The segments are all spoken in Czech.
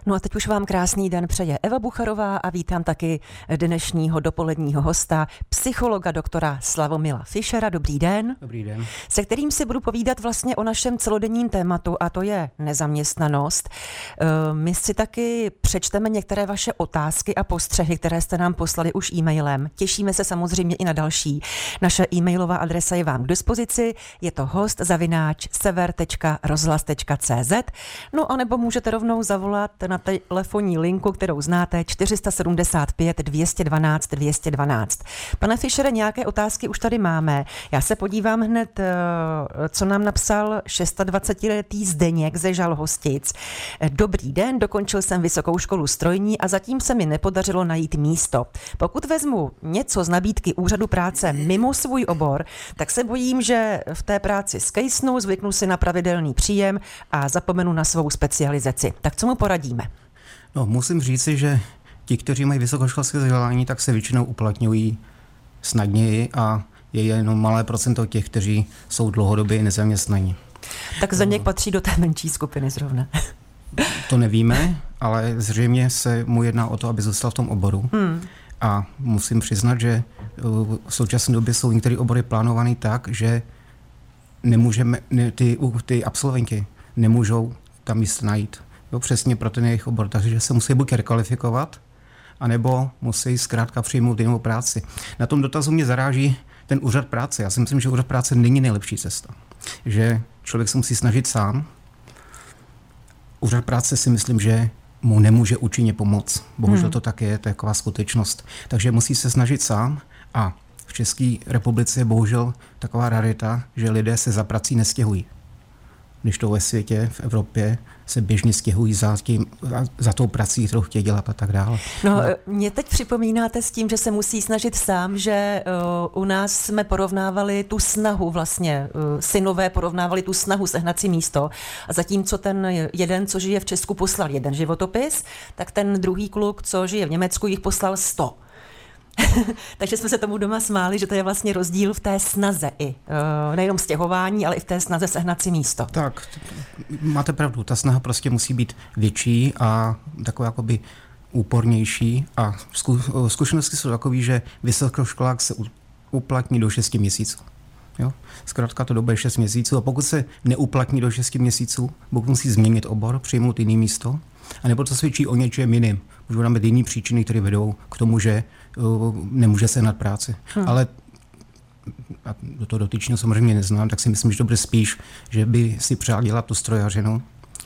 No a teď už vám krásný den přeje Eva Bucharová a vítám taky dnešního dopoledního hosta, psychologa doktora Slavomila Fischera. Dobrý den. Dobrý den. Se kterým si budu povídat vlastně o našem celodenním tématu, a to je nezaměstnanost. My si taky přečteme některé vaše otázky a postřehy, které jste nám poslali už e-mailem. Těšíme se samozřejmě i na další. Naše e-mailová adresa je vám k dispozici, je to host@sever.rozhlas.cz. No a nebo můžete rovnou zavolat na telefonní linku, kterou znáte, 475 212 212. Pane Fischere, nějaké otázky už tady máme. Já se podívám hned, co nám napsal 26letý Zdeněk ze Žalhostic. Dobrý den, dokončil jsem vysokou školu strojní a zatím se mi nepodařilo najít místo. Pokud vezmu něco z nabídky úřadu práce mimo svůj obor, tak se bojím, že v té práci skejsnu, zvyknu si na pravidelný příjem a zapomenu na svou specializaci. Tak co mu poradíme? No, musím říci, že ti, kteří mají vysokoškolské vzdělání, tak se většinou uplatňují snadněji a je jenom malé procento těch, kteří jsou dlouhodobě nezaměstnaní. Tak Zdeněk patří do té menší skupiny zrovna. To nevíme, ale zřejmě se mu jedná o to, aby zůstal v tom oboru. A musím přiznat, že v současné době jsou některé obory plánované tak, že ty absolventi nemůžou tam místo najít. Jo, přesně pro ten jejich obor. Takže se musí buď rekvalifikovat, anebo musí zkrátka přijmout jinou práci. Na tom dotazu mě zaráží ten úřad práce. Já si myslím, že úřad práce není nejlepší cesta. Že člověk se musí snažit sám. Úřad práce si myslím, že mu nemůže účinně pomoct. Bohužel to tak je, to je taková skutečnost. Takže musí se snažit sám a v České republice je bohužel taková rarita, že lidé se za prací nestěhují. Když to ve světě, v Evropě, se běžně stěhují za tou prací, kterou chtějí dělat a tak dále. No, mě teď připomínáte s tím, že se musí snažit sám, že u nás jsme porovnávali tu snahu vlastně, synové porovnávali tu snahu sehnat si místo a zatímco ten jeden, co žije v Česku, poslal jeden životopis, tak ten druhý kluk, co žije v Německu, jich poslal 100. Takže jsme se tomu doma smáli, že to je vlastně rozdíl v té snaze i nejenom stěhování, ale i v té snaze sehnat si místo. Tak, máte pravdu, ta snaha prostě musí být větší a taková jakoby úpornější a zkušenosti jsou takové, že vysokoškolák se uplatní do 6 měsíců. Jo? Zkrátka to doba je 6 měsíců a pokud se neuplatní do 6 měsíců, pokud musí změnit obor, přijmout jiný místo, anebo to svědčí o něčem jiným. Můžou nám být jiný příčiny, které vedou k tomu, že nemůže sehnat práci. Ale a to dotyčného samozřejmě neznám, tak si myslím, že to bude spíš, že by si přál dělat tu strojařinu.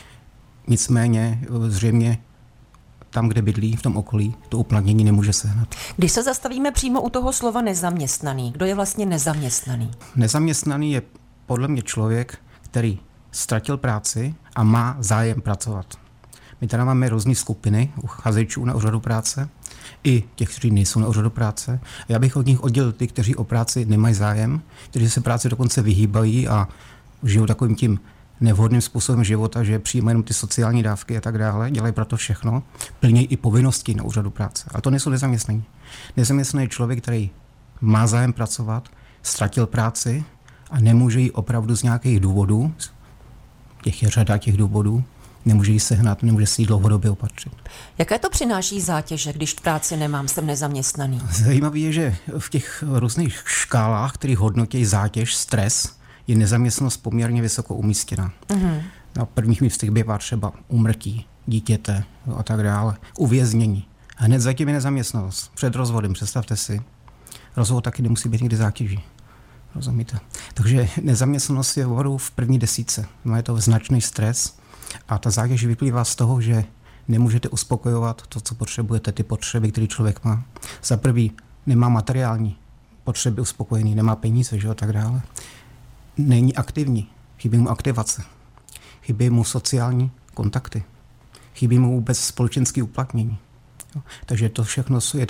Nicméně zřejmě tam, kde bydlí, v tom okolí, to uplatnění nemůže sehnat. Když se zastavíme přímo u toho slova nezaměstnaný, kdo je vlastně nezaměstnaný? Nezaměstnaný je podle mě člověk, který ztratil práci a má zájem pracovat. My tady máme různé skupiny uchazečů na úřadu práce, i těch, kteří nejsou na úřadu práce. Já bych od nich oddělil ty, kteří o práci nemají zájem, kteří se práci dokonce vyhýbají a žijou takovým tím nevhodným způsobem života, že přijímají jenom ty sociální dávky a tak dále, dělají proto všechno, plní i povinnosti na úřadu práce. A to nejsou nezaměstnaní. Nezaměstnaný je člověk, který má zájem pracovat, ztratil práci a nemůže ji opravdu z nějakých důvodů, těch je řada těch důvodů, nemůže ji sehnat, nemůže si ji dlouhodobě opatřit. Jaké to přináší zátěže, když práci nemám, jsem nezaměstnaný? Zajímavé je, že v těch různých škálách, které hodnotí zátěž, stres, je nezaměstnanost poměrně vysoko umístěna. Na prvních místech bývá třeba úmrtí dítěte a tak dále, uvěznění. A hned zatím je nezaměstnanost. Před rozvodem, představte si. Rozvod taky nemusí být nikdy zátěží. Rozumíte? Takže nezaměstnanost je opravdu v první desítce. Je to značný stres a ta zátěž vyplývá z toho, že nemůžete uspokojovat to, co potřebujete, ty potřeby, které člověk má. Za prvý nemá materiální potřeby uspokojený, nemá peníze, že a tak dále. Není aktivní, chybí mu aktivace, chybí mu sociální kontakty, chybí mu vůbec společenské uplatnění. Takže to všechno je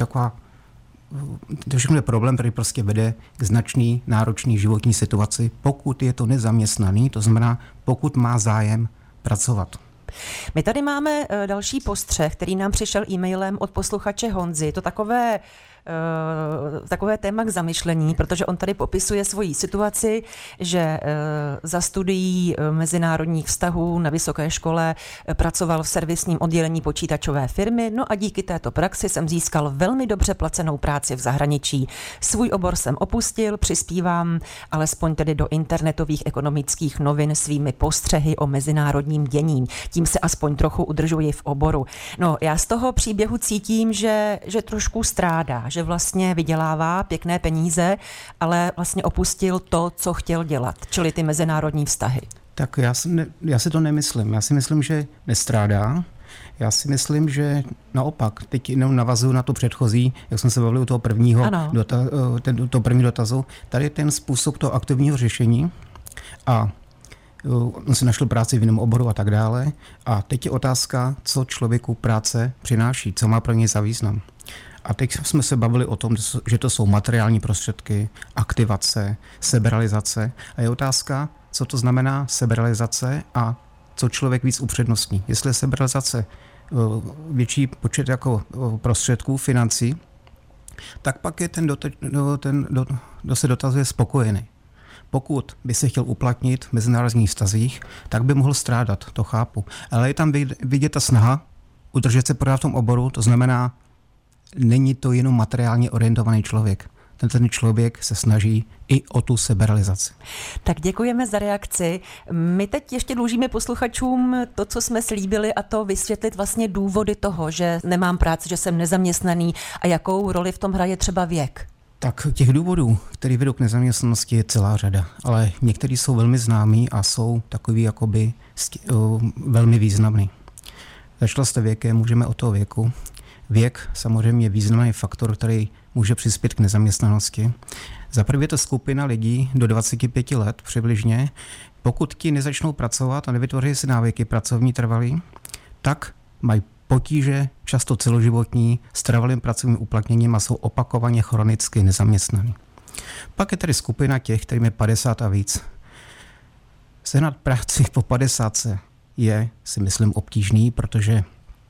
to všechno je problém, který prostě vede k značný, náročný životní situaci, pokud je to nezaměstnaný, to znamená, pokud má zájem pracovat. My tady máme další postřeh, který nám přišel e-mailem od posluchače Honzy. To takové takové téma k zamyšlení, protože on tady popisuje svoji situaci, že za studií mezinárodních vztahů na vysoké škole pracoval v servisním oddělení počítačové firmy, no a díky této praxi jsem získal velmi dobře placenou práci v zahraničí. Svůj obor jsem opustil, přispívám alespoň tedy do internetových ekonomických novin svými postřehy o mezinárodním dění. Tím se aspoň trochu udržuji v oboru. No, já z toho příběhu cítím, že trošku strádá, že vlastně vydělává pěkné peníze, ale vlastně opustil to, co chtěl dělat, čili ty mezinárodní vztahy. Tak já si to nemyslím. Já si myslím, že nestrádá. Já si myslím, že naopak, teď jenom navazuju na to předchozí, jak jsme se bavili u toho prvního dotazu. Tady je ten způsob toho aktivního řešení a on si našel práci v jiném oboru a tak dále. A teď je otázka, co člověku práce přináší, co má pro něj za význam. A teď jsme se bavili o tom, že to jsou materiální prostředky, aktivace, seberealizace. A je otázka, co to znamená seberealizace a co člověk víc upřednostní. Jestli je seberealizace větší počet jako prostředků, financí, tak pak je kdo se dotazuje, spokojený. Pokud by se chtěl uplatnit v mezinárodních vztazích, tak by mohl strádat, to chápu. Ale je tam vidět ta snaha udržet se pořád v tom oboru, to znamená, není to jenom materiálně orientovaný člověk. Ten člověk se snaží i o tu seberealizaci. Tak děkujeme za reakci. My teď ještě dlužíme posluchačům to, co jsme slíbili, a to vysvětlit vlastně důvody toho, že nemám práci, že jsem nezaměstnaný a jakou roli v tom hraje třeba věk. Tak těch důvodů, které vedou k nezaměstnanosti, je celá řada, ale některý jsou velmi známí a jsou takový jakoby velmi významný. Začala jste věkem, můžeme od toho věku. Věk samozřejmě je významný faktor, který může přispět k nezaměstnanosti. Za prvé je to skupina lidí do 25 let přibližně. Pokud ti nezačnou pracovat a nevytvoří si návyky pracovní trvalý, tak mají potíže, často celoživotní, s trvalým pracovním uplatněním a jsou opakovaně chronicky nezaměstnaní. Pak je tady skupina těch, kterým je 50 a víc. Sehnat práci po 50 je, si myslím, obtížný, protože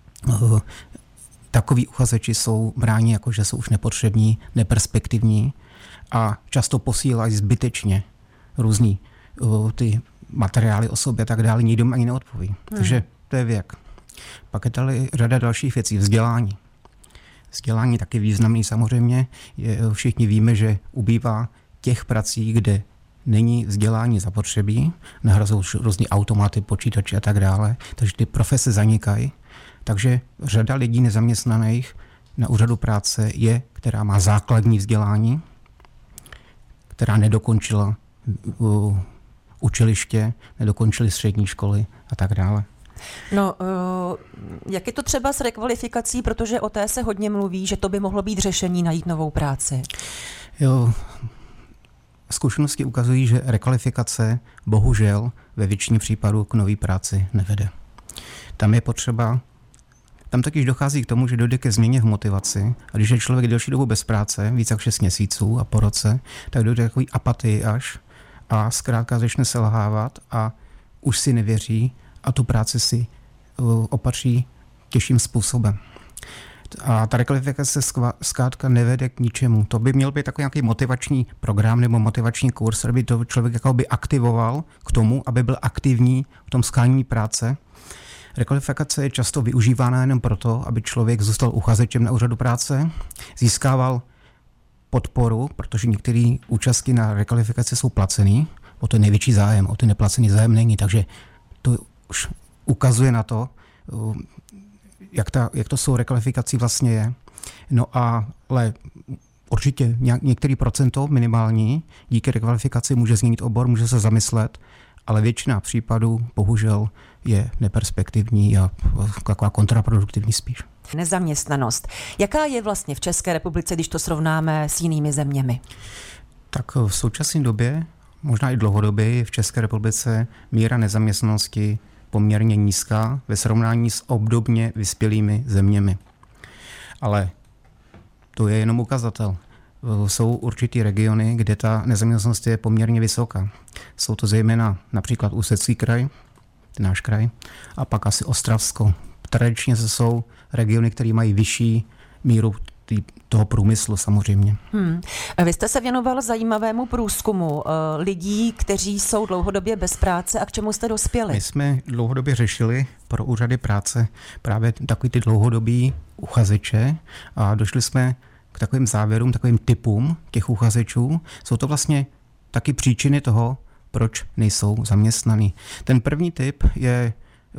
takoví uchazeči jsou bráni jako, že jsou už nepotřební, neperspektivní a často posílají zbytečně různý ty materiály o sobě a tak dále, nikdo ani neodpoví. Takže to je věk. Pak je tady řada dalších věcí. Vzdělání. Vzdělání taky významný samozřejmě. Všichni víme, že ubývá těch prací, kde není vzdělání zapotřebí, nahrazují různý automaty, počítače a tak dále, takže ty profese zanikají. Takže řada lidí nezaměstnaných na úřadu práce je, která má základní vzdělání, která nedokončila učiliště, nedokončily střední školy a tak dále. No, jak je to třeba s rekvalifikací, protože o té se hodně mluví, že to by mohlo být řešení najít novou práci? Jo, zkušenosti ukazují, že rekvalifikace bohužel ve většině případů k nové práci nevede. Tam taky dochází k tomu, že dojde ke změně v motivaci a když je člověk delší dobu bez práce, víc jak 6 měsíců a po roce, tak dojde takový apatii až a zkrátka začne selhávat a už si nevěří a tu práci si opatří těžším způsobem. A ta rekvalifikace zkrátka nevede k ničemu. To by měl být takový nějaký motivační program nebo motivační kurz, aby to člověk jakoby aktivoval k tomu, aby byl aktivní v tom shánění práce. Rekvalifikace je často využívána jenom proto, aby člověk zůstal uchazečem na úřadu práce, získával podporu, protože některé účastky na rekvalifikaci jsou placený, o to je největší zájem, o ty neplacený zájem není, takže to už ukazuje na to, jak to s rekvalifikací vlastně je. No ale určitě některý procento minimální díky rekvalifikaci může změnit obor, může se zamyslet, ale většina případů bohužel je neperspektivní a taková kontraproduktivní spíš. Nezaměstnanost. Jaká je vlastně v České republice, když to srovnáme s jinými zeměmi? Tak v současné době, možná i dlouhodobě, je v České republice míra nezaměstnanosti poměrně nízká ve srovnání s obdobně vyspělými zeměmi. Ale to je jenom ukazatel. Jsou určitý regiony, kde ta nezaměstnanost je poměrně vysoká. Jsou to zejména například Ústecký kraj, náš kraj, a pak asi Ostravsko. Tradičně jsou regiony, které mají vyšší míru toho průmyslu samozřejmě. Vy jste se věnoval zajímavému průzkumu lidí, kteří jsou dlouhodobě bez práce a k čemu jste dospěli? My jsme dlouhodobě řešili pro úřady práce právě takový ty dlouhodobí uchazeče a došli jsme k takovým závěrům, takovým typům těch uchazečů. Jsou to vlastně taky příčiny toho, proč nejsou zaměstnaný. Ten první typ je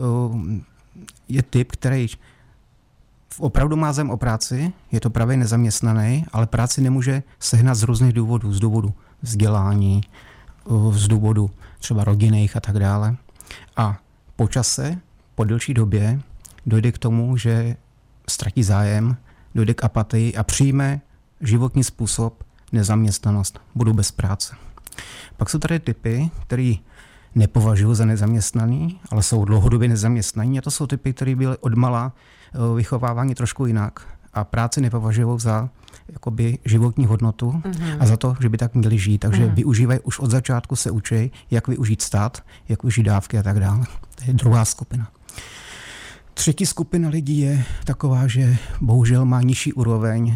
typ, který opravdu má zájem o práci, je to právě nezaměstnaný, ale práci nemůže sehnat z různých důvodů, z důvodu vzdělání, z důvodu třeba rodinných a tak dále. A po čase, po delší době, dojde k tomu, že ztratí zájem, dojde k apatii a přijme životní způsob nezaměstnanost, budu bez práce. Pak jsou tady typy, který nepovažuji za nezaměstnaný, ale jsou dlouhodobě nezaměstnaní a to jsou typy, které byly odmala vychováváni trošku jinak a práci nepovažují za jakoby životní hodnotu a za to, že by tak měli žít. Takže využívají, už od začátku se učí, jak využít stát, jak využít dávky a tak dále. To je druhá skupina. Třetí skupina lidí je taková, že bohužel má nižší úroveň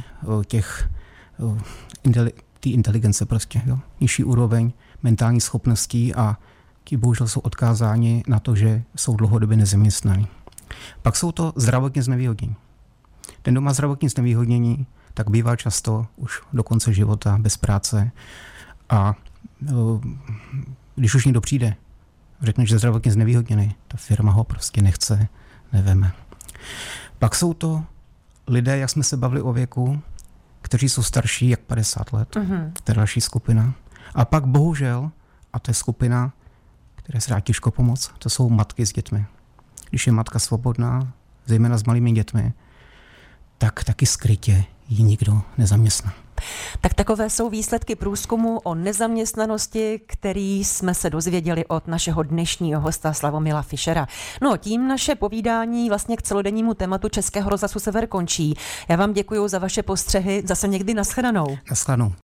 té inteligence prostě, jo? Nižší úroveň mentální schopností a ti bohužel jsou odkázáni na to, že jsou dlouhodobě nezaměstnaní. Pak jsou to zdravotně znevýhodnění. Ten, kdo má zdravotní znevýhodnění, tak bývá často už do konce života bez práce a když už někdo přijde, řekne, že je zdravotně znevýhodněný, ta firma ho prostě nechce, neveme. Pak jsou to lidé, jak jsme se bavili o věku, kteří jsou starší jak 50 let. To je další skupina. A pak bohužel, a to je skupina, které se dá těžko pomoct, to jsou matky s dětmi. Když je matka svobodná, zejména s malými dětmi, tak taky skrytě ji nikdo nezaměstná. Tak takové jsou výsledky průzkumu o nezaměstnanosti, který jsme se dozvěděli od našeho dnešního hosta Slavomila Fischera. No, tím naše povídání vlastně k celodennímu tématu Českého rozhlasu Sever končí. Já vám děkuji za vaše postřehy, zase někdy nashledanou. Nashledanou.